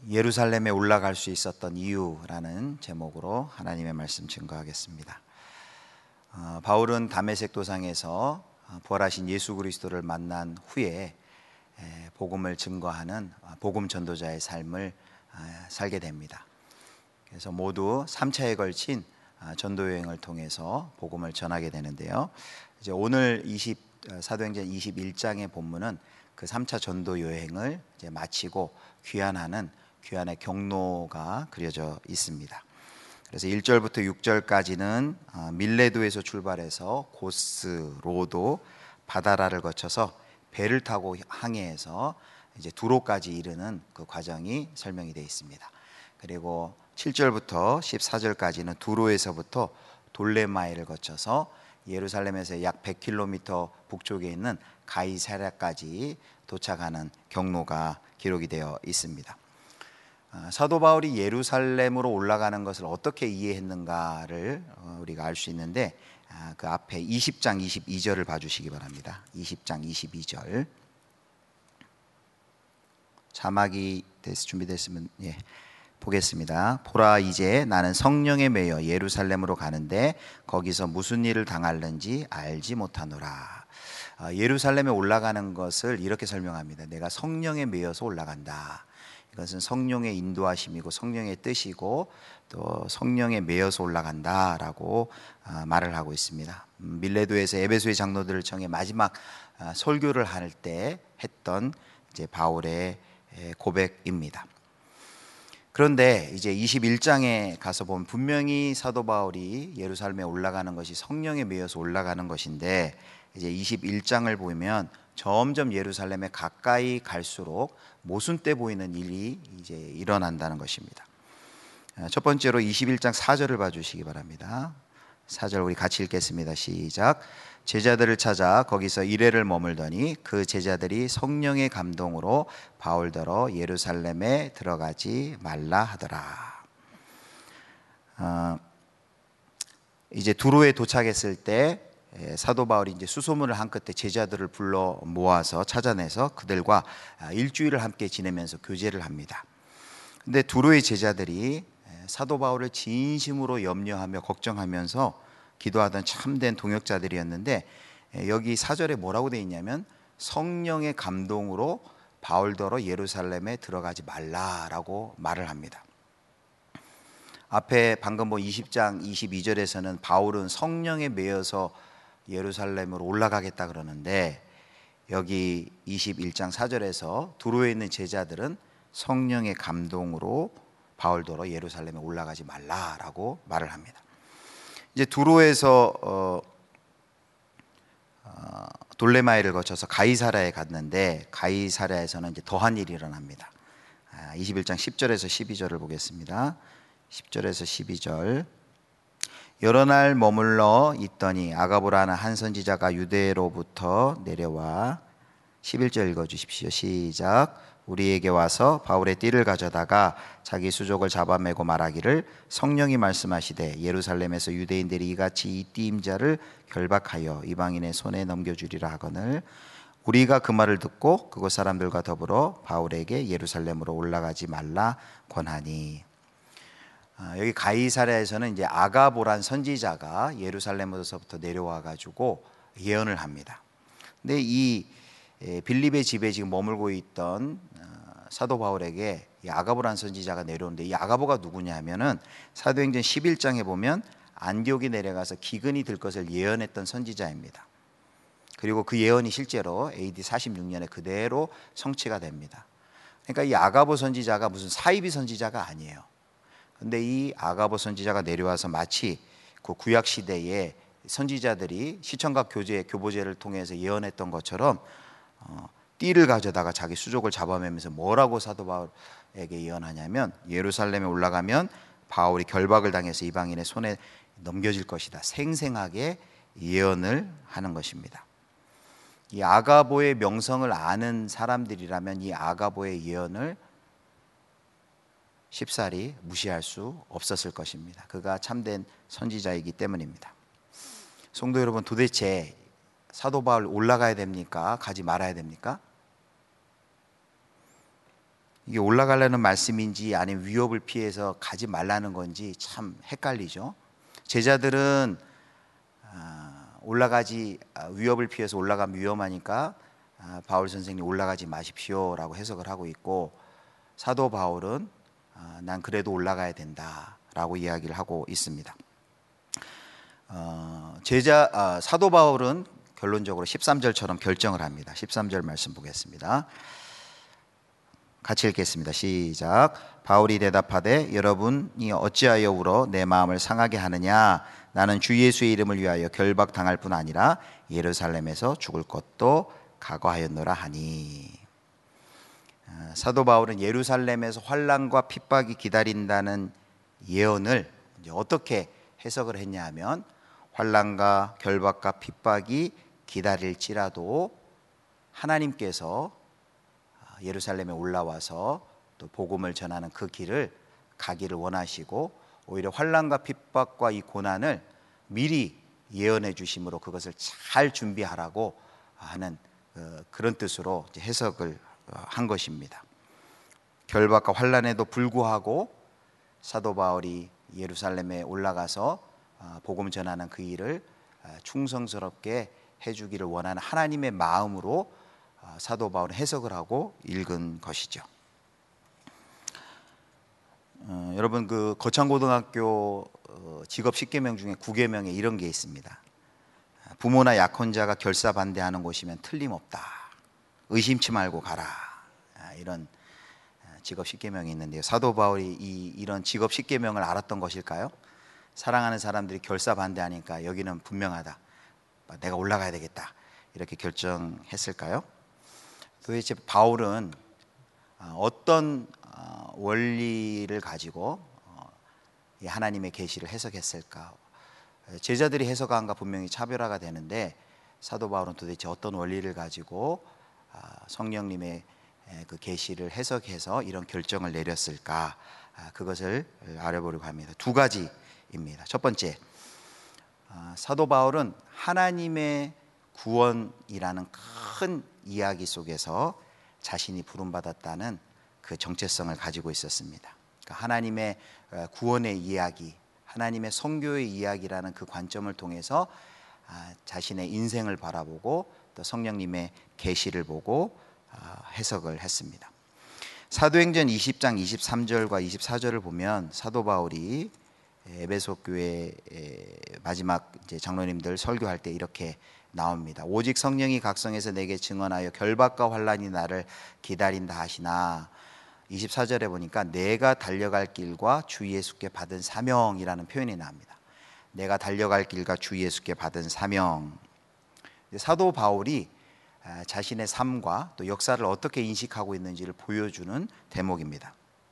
예루살렘에 올라갈 수 있었던 이유라는 제목으로 하나님의 말씀 증거하겠습니다. 바울은 다메섹 도상에서 부활하신 예수 그리스도를 만난 후에 복음을 증거하는 복음 전도자의 삶을 살게 됩니다. 그래서 모두 3차에 걸친 전도 여행을 통해서 복음을 전하게 되는데요. 이제 오늘 사도행전 21장의 본문은 그 3차 전도 여행을 이제 마치고 귀환의 경로가 그려져 있습니다. 그래서 1절부터 6절까지는 밀레도에서 출발해서 고스, 로도, 바다라를 거쳐서 배를 타고 항해해서 이제 두로까지 이르는 그 과정이 설명이 되어 있습니다. 그리고 7절부터 14절까지는 두로에서부터 돌레마이를 거쳐서 예루살렘에서 약 100km 북쪽에 있는 가이사랴까지 도착하는 경로가 기록이 되어 있습니다. 사도 바울이 예루살렘으로 올라가는 것을 어떻게 이해했는가를 우리가 알 수 있는데, 그 앞에 20장 22절을 봐주시기 바랍니다. 20장 22절 자막이 준비됐으면 보겠습니다. 보라, 이제 나는 성령에 매여 예루살렘으로 가는데 거기서 무슨 일을 당할는지 알지 못하노라. 예루살렘에 올라가는 것을 이렇게 설명합니다. 내가 성령에 매여서 올라간다. 이것은 성령의 인도하심이고 성령의 뜻이고 또 성령에 매여서 올라간다라고 말을 하고 있습니다. 밀레도에서 에베소의 장로들을 청해 마지막 설교를 할 때 했던 이제 바울의 고백입니다. 그런데 이제 21장에 가서 보면 분명히 사도 바울이 예루살렘에 올라가는 것이 성령에 매여서 올라가는 것인데, 이제 21장을 보면 점점 예루살렘에 가까이 갈수록 모순돼 보이는 일이 이제 일어난다는 것입니다. 첫 번째로 21장 4절을 봐주시기 바랍니다. 4절 우리 같이 읽겠습니다. 시작. 제자들을 찾아 거기서 이레를 머물더니 그 제자들이 성령의 감동으로 바울더러 예루살렘에 들어가지 말라 하더라. 이제 두로에 도착했을 때 사도 바울이 이제 수소문을 한 끝에 제자들을 불러 모아서 찾아내서 그들과 일주일을 함께 지내면서 교제를 합니다. 근데 두로의 제자들이 사도 바울을 진심으로 염려하며 걱정하면서 기도하던 참된 동역자들이었는데, 여기 4절에 뭐라고 되어 있냐면 성령의 감동으로 바울더러 예루살렘에 들어가지 말라라고 말을 합니다. 앞에 방금 본 20장 22절에서는 바울은 성령에 매여서 예루살렘으로 올라가겠다 그러는데, 여기 21장 4절에서 두로에 있는 제자들은 성령의 감동으로 바울더러 예루살렘에 올라가지 말라라고 말을 합니다. 이제 두로에서 돌레마이를 거쳐서 가이사랴에 갔는데, 가이사랴에서는 이제 더한 일이 일어납니다. 21장 10절에서 12절을 보겠습니다. 10절에서 12절. 여러 날 머물러 있더니 아가보라는 한 선지자가 유대로부터 내려와, 11절 읽어주십시오. 시작. 우리에게 와서 바울의 띠를 가져다가 자기 수족을 잡아매고 말하기를, 성령이 말씀하시되 예루살렘에서 유대인들이 이같이 이 띠임자를 결박하여 이방인의 손에 넘겨주리라 하거늘, 우리가 그 말을 듣고 그곳 사람들과 더불어 바울에게 예루살렘으로 올라가지 말라 권하니. 여기 가이사랴에서는 이제 아가보란 선지자가 예루살렘에서부터 내려와 가지고 예언을 합니다. 근데 이 빌립의 집에 지금 머물고 있던 사도 바울에게 이 아가보란 선지자가 내려오는데, 이 아가보가 누구냐 하면은 사도행전 11장에 보면 안디옥에 내려가서 기근이 들 것을 예언했던 선지자입니다. 그리고 그 예언이 실제로 AD 46년에 그대로 성취가 됩니다. 그러니까 이 아가보 선지자가 무슨 사이비 선지자가 아니에요. 근데 이 아가보 선지자가 내려와서 마치 그 구약 시대에 선지자들이 시청각 교보제를 통해서 예언했던 것처럼 띠를 가져다가 자기 수족을 잡아매면서 뭐라고 사도 바울에게 예언하냐면, 예루살렘에 올라가면 바울이 결박을 당해서 이방인의 손에 넘겨질 것이다. 생생하게 예언을 하는 것입니다. 이 아가보의 명성을 아는 사람들이라면 이 아가보의 예언을 쉽사리 무시할 수 없었을 것입니다. 그가 참된 선지자이기 때문입니다. 성도 여러분, 도대체 사도 바울 올라가야 됩니까? 가지 말아야 됩니까? 이게 올라가려는 말씀인지 아니면 위협을 피해서 가지 말라는 건지 참 헷갈리죠. 제자들은 위협을 피해서 올라가면 위험하니까 바울 선생님 올라가지 마십시오라고 해석을 하고 있고, 사도 바울은 난 그래도 올라가야 된다라고 이야기를 하고 있습니다. 사도 바울은 결론적으로 13절처럼 결정을 합니다. 13절 말씀 보겠습니다. 같이 읽겠습니다. 시작. 바울이 대답하되 여러분이 어찌하여 울어 내 마음을 상하게 하느냐. 나는 주 예수의 이름을 위하여 결박당할 뿐 아니라 예루살렘에서 죽을 것도 각오하였노라 하니. 사도 바울은 예루살렘에서 환난과 핍박이 기다린다는 예언을 이제 어떻게 해석을 했냐 하면, 환난과 결박과 핍박이 기다릴지라도 하나님께서 예루살렘에 올라와서 또 복음을 전하는 그 길을 가기를 원하시고, 오히려 환난과 핍박과 이 고난을 미리 예언해 주심으로 그것을 잘 준비하라고 하는 그런 뜻으로 해석을 한 것입니다. 결박과 환난에도 불구하고 사도 바울이 예루살렘에 올라가서 복음 전하는 그 일을 충성스럽게 해주기를 원하는 하나님의 마음으로 사도 바울은 해석을 하고 읽은 것이죠. 여러분, 그 거창고등학교 직업 10계명 중에 9계명에 이런 게 있습니다. 부모나 약혼자가 결사 반대하는 곳이면 틀림없다. 의심치 말고 가라. 이런 직업 10계명이 있는데요. 사도 바울이 이런 직업 10계명을 알았던 것일까요? 사랑하는 사람들이 결사 반대하니까 여기는 분명하다. 내가 올라가야 되겠다. 이렇게 결정했을까요? 도대체 바울은 어떤 원리를 가지고 하나님의 계시를 해석했을까? 제자들이 해석한과 분명히 차별화가 되는데, 사도 바울은 도대체 어떤 원리를 가지고 성령님의 그 계시를 해석해서 이런 결정을 내렸을까? 그것을 알아보려고 합니다. 두 가지입니다. 첫 번째, 사도 바울은 하나님의 구원이라는 큰 이야기 속에서 자신이 부름받았다는 그 정체성을 가지고 있었습니다. 그러니까 하나님의 구원의 이야기, 하나님의 선교의 이야기라는 그 관점을 통해서 자신의 인생을 바라보고 또 성령님의 계시를 보고 해석을 했습니다. 사도행전 20장 23절과 24절을 보면 사도 바울이 에베소 교회 마지막 이제 장로님들 설교할 때 이렇게 나옵니다. 오직 성령이 각성해서 내게 증언하여 결박과 환난이 나를 기다린다 하시나. 24절에 보니까 내가 달려갈 길과 주 예수께 받은 사명이라는 표현이 나옵니다. 내가 달려갈 길과 주 예수께 받은 사명. 사도 바울이 자신의 삶과 또 역사를 어떻게 인식하고 있는지를 보여주는 대목입니다.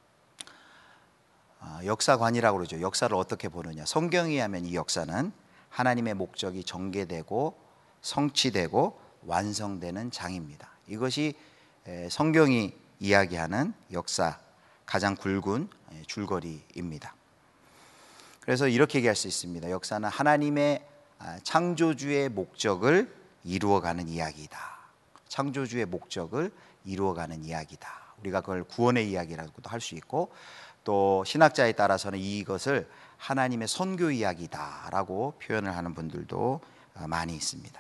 역사관이라고 그러죠. 역사를 어떻게 보느냐. 성경에 의하면 이 역사는 하나님의 목적이 전개되고 성취되고 완성되는 장입니다. 이것이 성경이 이야기하는 역사 가장 굵은 줄거리입니다. 그래서 이렇게 얘기할 수 있습니다. 역사는 하나님의 창조주의 목적을 이루어가는 이야기이다. 창조주의 목적을 이루어가는 이야기다. 우리가 그걸 구원의 이야기라고도 할 수 있고, 또 신학자에 따라서는 이것을 하나님의 선교 이야기다라고 표현을 하는 분들도 많이 있습니다.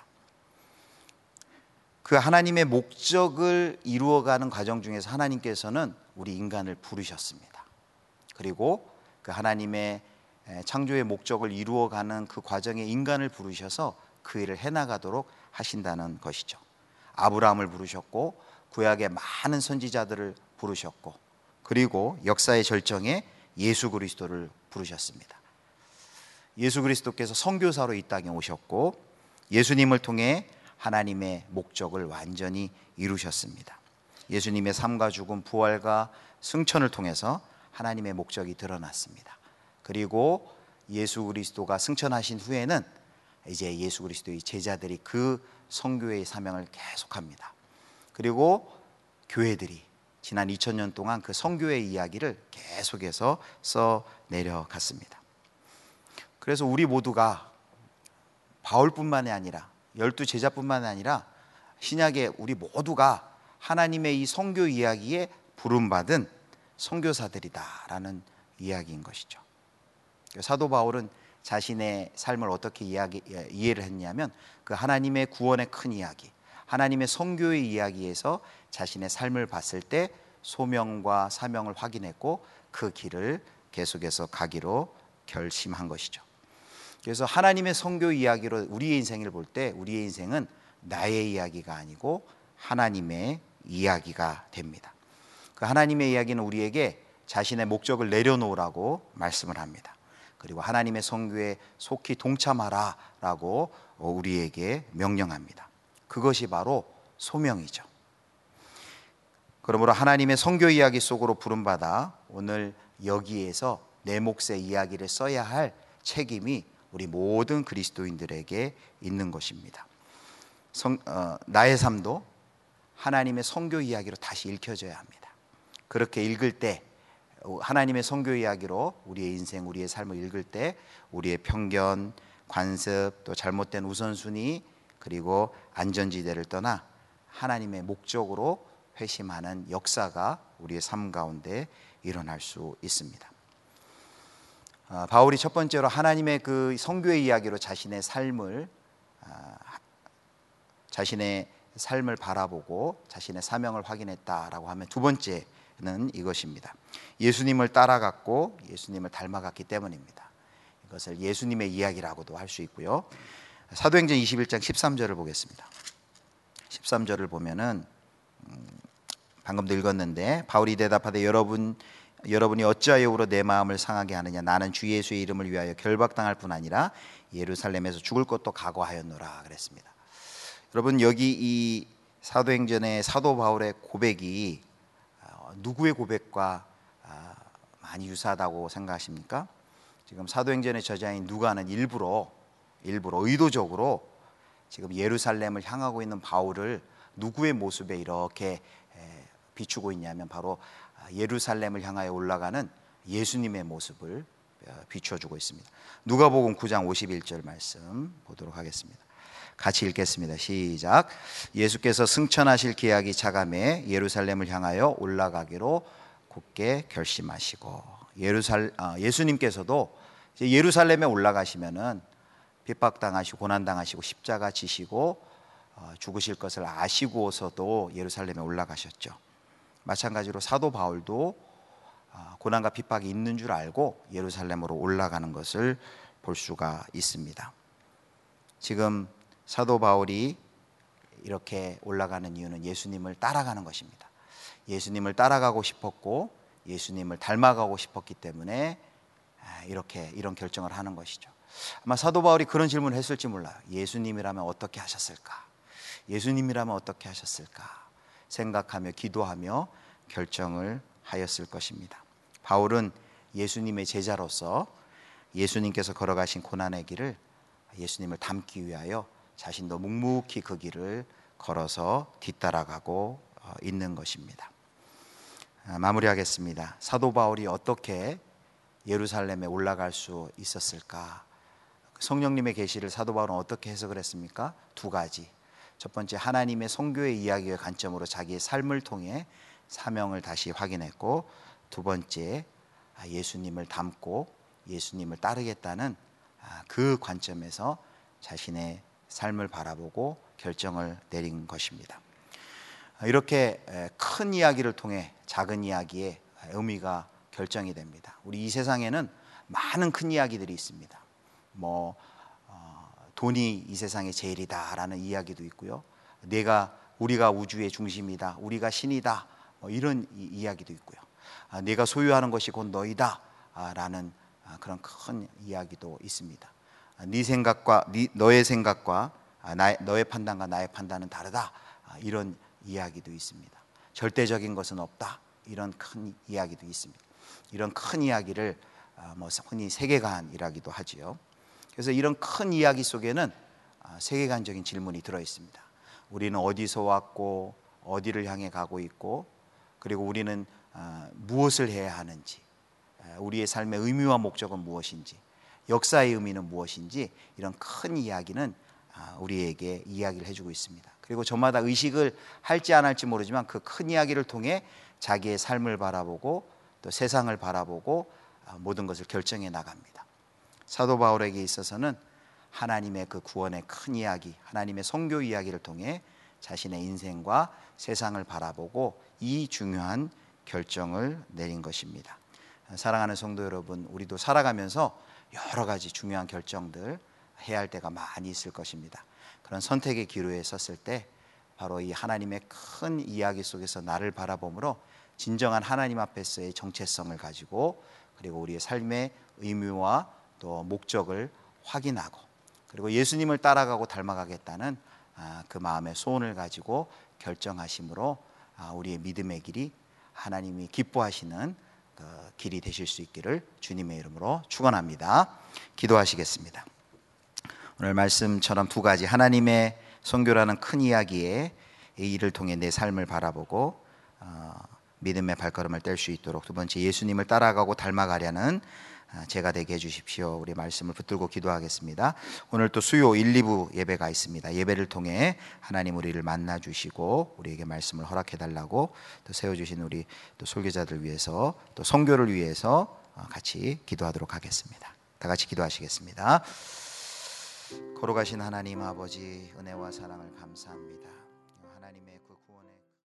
그 하나님의 목적을 이루어가는 과정 중에서 하나님께서는 우리 인간을 부르셨습니다. 그리고 그 하나님의 창조의 목적을 이루어가는 그 과정에 인간을 부르셔서 그 일을 해나가도록 하신다는 것이죠. 아브라함을 부르셨고 구약의 많은 선지자들을 부르셨고, 그리고 역사의 절정에 예수 그리스도를 부르셨습니다. 예수 그리스도께서 선교사로 이 땅에 오셨고 예수님을 통해 하나님의 목적을 완전히 이루셨습니다. 예수님의 삶과 죽음, 부활과 승천을 통해서 하나님의 목적이 드러났습니다. 그리고 예수 그리스도가 승천하신 후에는 이제 예수 그리스도의 제자들이 그 선교의 사명을 계속합니다. 그리고 교회들이 지난 2000년 동안 그 선교의 이야기를 계속해서 써 내려갔습니다. 그래서 우리 모두가 바울뿐만이 아니라 12제자뿐만 아니라 신약의 우리 모두가 하나님의 이 선교 이야기의 부름받은 선교사들이다라는 이야기인 것이죠. 사도 바울은 자신의 삶을 어떻게 이해를 했냐면 그 하나님의 구원의 큰 이야기, 하나님의 선교의 이야기에서 자신의 삶을 봤을 때 소명과 사명을 확인했고 그 길을 계속해서 가기로 결심한 것이죠. 그래서 하나님의 선교 이야기로 우리의 인생을 볼 때 우리의 인생은 나의 이야기가 아니고 하나님의 이야기가 됩니다. 그 하나님의 이야기는 우리에게 자신의 목적을 내려놓으라고 말씀을 합니다. 그리고 하나님의 선교에 속히 동참하라라고 우리에게 명령합니다. 그것이 바로 소명이죠. 그러므로 하나님의 선교 이야기 속으로 부름받아 오늘 여기에서 내 몫의 이야기를 써야 할 책임이 우리 모든 그리스도인들에게 있는 것입니다. 나의 삶도 하나님의 선교 이야기로 다시 읽혀져야 합니다. 그렇게 읽을 때 하나님의 선교 이야기로 우리의 인생, 우리의 삶을 읽을 때 우리의 편견, 관습, 또 잘못된 우선순위, 그리고 안전지대를 떠나 하나님의 목적으로 회심하는 역사가 우리의 삶 가운데 일어날 수 있습니다. 바울이 첫 번째로 하나님의 그 선교의 이야기로 자신의 삶을 바라보고 자신의 사명을 확인했다라고 하면 두 번째는 이것입니다. 예수님을 따라갔고 예수님을 닮아갔기 때문입니다. 이것을 예수님의 이야기라고도 할 수 있고요. 사도행전 21장 13절을 보겠습니다. 13절을 보면은 방금도 읽었는데 바울이 대답하되 여러분이 어찌하여 울어 내 마음을 상하게 하느냐. 나는 주 예수의 이름을 위하여 결박당할 뿐 아니라 예루살렘에서 죽을 것도 각오하였노라 그랬습니다. 여러분, 여기 이 사도행전의 사도 바울의 고백이 누구의 고백과 많이 유사하다고 생각하십니까? 지금 사도행전의 저자인 누가는 일부러 의도적으로 지금 예루살렘을 향하고 있는 바울을 누구의 모습에 이렇게 비추고 있냐면 바로 예루살렘을 향하여 올라가는 예수님의 모습을 비춰주고 있습니다. 누가복음 9장 51절 말씀 보도록 하겠습니다. 같이 읽겠습니다. 시작. 예수께서 승천하실 기약이 차감해 예루살렘을 향하여 올라가기로 굳게 결심하시고, 예수님께서도 예루살렘에 올라가시면은 핍박당하시고 고난당하시고 십자가 지시고 죽으실 것을 아시고서도 예루살렘에 올라가셨죠. 마찬가지로 사도 바울도 고난과 핍박이 있는 줄 알고 예루살렘으로 올라가는 것을 볼 수가 있습니다. 지금 사도 바울이 이렇게 올라가는 이유는 예수님을 따라가는 것입니다. 예수님을 따라가고 싶었고 예수님을 닮아가고 싶었기 때문에 이런 결정을 하는 것이죠. 아마 사도 바울이 그런 질문을 했을지 몰라요. 예수님이라면 어떻게 하셨을까? 예수님이라면 어떻게 하셨을까? 생각하며 기도하며 결정을 하였을 것입니다. 바울은 예수님의 제자로서 예수님께서 걸어가신 고난의 길을 예수님을 닮기 위하여 자신도 묵묵히 그 길을 걸어서 뒤따라가고 있는 것입니다. 마무리하겠습니다. 사도 바울이 어떻게 예루살렘에 올라갈 수 있었을까? 성령님의 계시를 사도 바울은 어떻게 해석을 했습니까? 두 가지. 첫 번째, 하나님의 선교의 이야기의 관점으로 자기의 삶을 통해 사명을 다시 확인했고, 두 번째, 예수님을 닮고 예수님을 따르겠다는 그 관점에서 자신의 삶을 바라보고 결정을 내린 것입니다. 이렇게 큰 이야기를 통해 작은 이야기의 의미가 결정이 됩니다. 우리 이 세상에는 많은 큰 이야기들이 있습니다. 돈이 이 세상의 제일이다라는 이야기도 있고요. 우리가 우주의 중심이다, 우리가 신이다, 이런 이야기도 있고요. 내가 소유하는 것이 곧 너희다라는 그런 큰 이야기도 있습니다. 너의 생각과 너의 판단과 나의 판단은 다르다, 이런 이야기도 있습니다. 절대적인 것은 없다, 이런 큰 이야기도 있습니다. 이런 큰 이야기를 흔히 세계관이라기도 하지요. 그래서 이런 큰 이야기 속에는 세계관적인 질문이 들어 있습니다. 우리는 어디서 왔고 어디를 향해 가고 있고, 그리고 우리는 무엇을 해야 하는지, 우리의 삶의 의미와 목적은 무엇인지, 역사의 의미는 무엇인지, 이런 큰 이야기는 우리에게 이야기를 해주고 있습니다. 그리고 저마다 의식을 할지 안 할지 모르지만 그 큰 이야기를 통해 자기의 삶을 바라보고 또 세상을 바라보고 모든 것을 결정해 나갑니다. 사도 바울에게 있어서는 하나님의 그 구원의 큰 이야기, 하나님의 선교 이야기를 통해 자신의 인생과 세상을 바라보고 이 중요한 결정을 내린 것입니다. 사랑하는 성도 여러분, 우리도 살아가면서 여러 가지 중요한 결정들 해야 할 때가 많이 있을 것입니다. 그런 선택의 기로에 섰을 때 바로 이 하나님의 큰 이야기 속에서 나를 바라보므로 진정한 하나님 앞에서의 정체성을 가지고 그리고 우리의 삶의 의미와 또 목적을 확인하고 그리고 예수님을 따라가고 닮아가겠다는 그 마음의 소원을 가지고 결정하심으로 우리의 믿음의 길이 하나님이 기뻐하시는 그 길이 되실 수 있기를 주님의 이름으로 축원합니다. 기도하시겠습니다. 오늘 말씀처럼 두 가지, 하나님의 선교라는 큰 이야기에 이 일을 통해 내 삶을 바라보고 믿음의 발걸음을 뗄 수 있도록, 두 번째 예수님을 따라가고 닮아가려는 제가 되게 해주십시오. 우리 말씀을 붙들고 기도하겠습니다. 오늘 또 수요 1, 2부 예배가 있습니다. 예배를 통해 하나님 우리를 만나 주시고 우리에게 말씀을 허락해 달라고 또 세워주신 우리 또 설교자들 위해서 또 선교를 위해서 같이 기도하도록 하겠습니다. 다 같이 기도하시겠습니다. 거룩하신 하나님 아버지, 은혜와 사랑을 감사합니다.